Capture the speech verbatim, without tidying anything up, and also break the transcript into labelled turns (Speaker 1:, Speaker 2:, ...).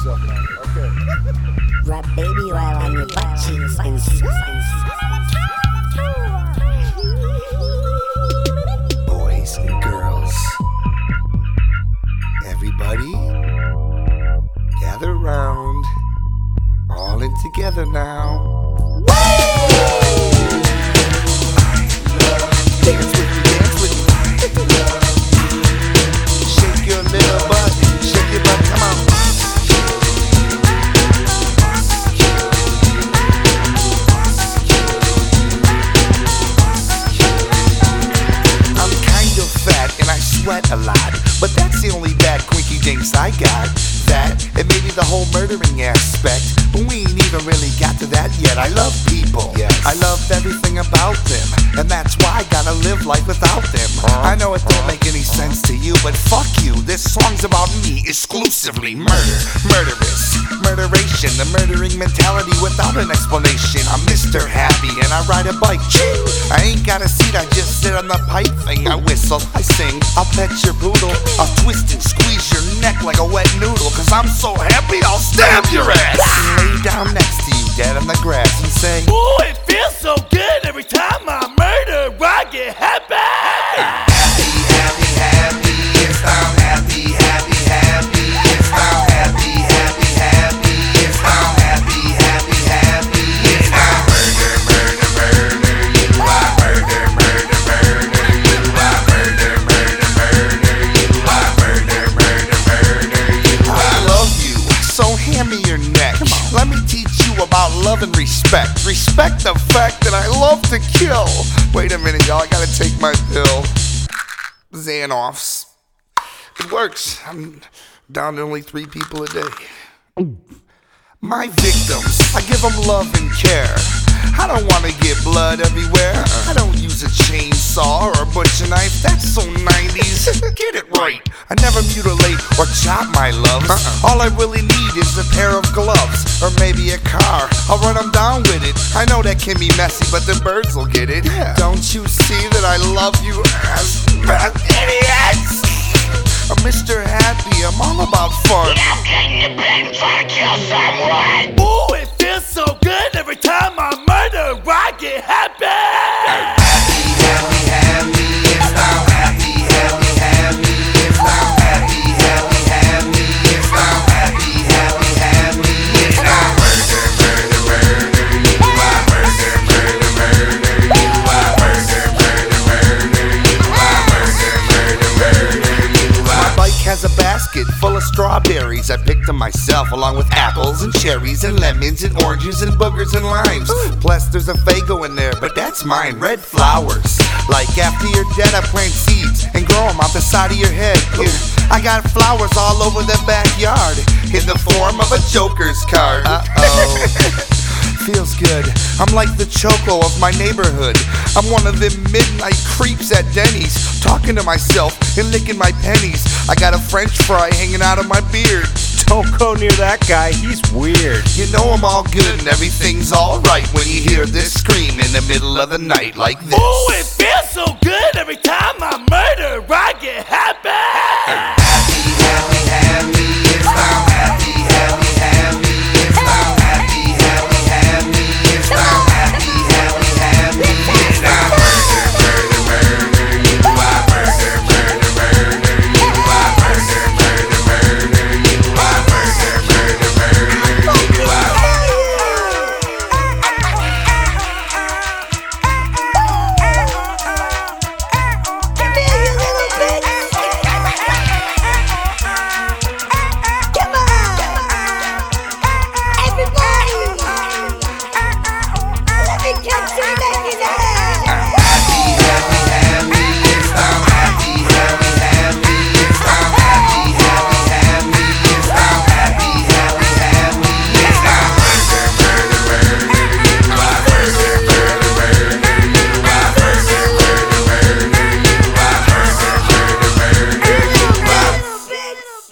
Speaker 1: yourself now. Okay.
Speaker 2: Rub baby oil on your butt cheeks and
Speaker 3: Boys and girls, everybody, gather round, all in together now. Dance with me, dance with me. Shake your little butt, shake your butt, come on. I'm kind of fat and I sweat a lot, but that's the only bad quinky dinks I got. That, and maybe the whole murdering aspect, but we ain't even really got to that yet. I love people, yes. I love everything about them, and that's why I gotta live life without them. I know it don't make any sense to you, but fuck you, this song's about me exclusively. Murder, murderous, murderation, the murdering mentality without an explanation. I'm Mister Happy and I ride a bike. I ain't got a seat, I just sit on the pipe thing. I whistle, I sing, I'll pet your poodle, I'll twist and squeeze your neck like a wet noodle. Cause I'm so happy I'll stab your ass. Lay down next to you, dead on the grass, and say,
Speaker 4: ooh, it feels so good every time I murder, I get happy.
Speaker 3: Happy, happy, happy, it's I'm happy, happy, happy, it's I'm happy, happy, happy, it's I'm happy, happy, happy, it's I'm murder, murder, murder, you I murder, murder, murder, you I murder, murder, murder, you I murder, murder, murder, you I love you, so hand me your neck. Let me teach you about love and respect. Respect the fact that I love to kill. Wait a minute, y'all, I gotta take my pill. Xanoffs. It works. I'm down to only three people a day. My victims, I give them love and care. I don't wanna get blood everywhere. I don't use a chainsaw or a butcher knife. That's so nineties. Get it right. I never mutilate or chop my loves. Uh-uh. All I really need is a pair of gloves or maybe a car. I'll run them down with it. I know that can be messy, but the birds will get it. Yeah. Don't you see that I love you ass idiots? I'm Mister Happy. I'm all about fun.
Speaker 4: I'm getting paid for kill someone. Ooh, it feels so good every time I murder, I get happy.
Speaker 3: Happy, happy, happy, it's I'm happy, happy, happy, it's I'm happy, happy, happy, it's I'm happy, happy, happy, it's I'm murder, murder, murder, you I murder, murder, murder, you I murder, murder, murder, you I murder, murder, murder, you I. My bike has a basket full of strawberries. I picked them myself along with apples and cherries and lemons and oranges and boogers and limes. Plus there's a Faygo in there, but that's mine. Red flowers. Like after you're dead I plant seeds and grow them out the side of your head. Here, I got flowers all over the backyard in the form of a Joker's card. Uh-oh. Feels good. I'm like the Choco of my neighborhood. I'm one of them midnight creeps at Denny's, talking to myself and licking my pennies. I got a French fry hanging out of my beard.
Speaker 1: Don't go near that guy, he's weird.
Speaker 3: You know I'm all good and everything's alright when you hear this scream in the middle of the night like this.
Speaker 4: Ooh, it feels so good every time I murder, I get happy.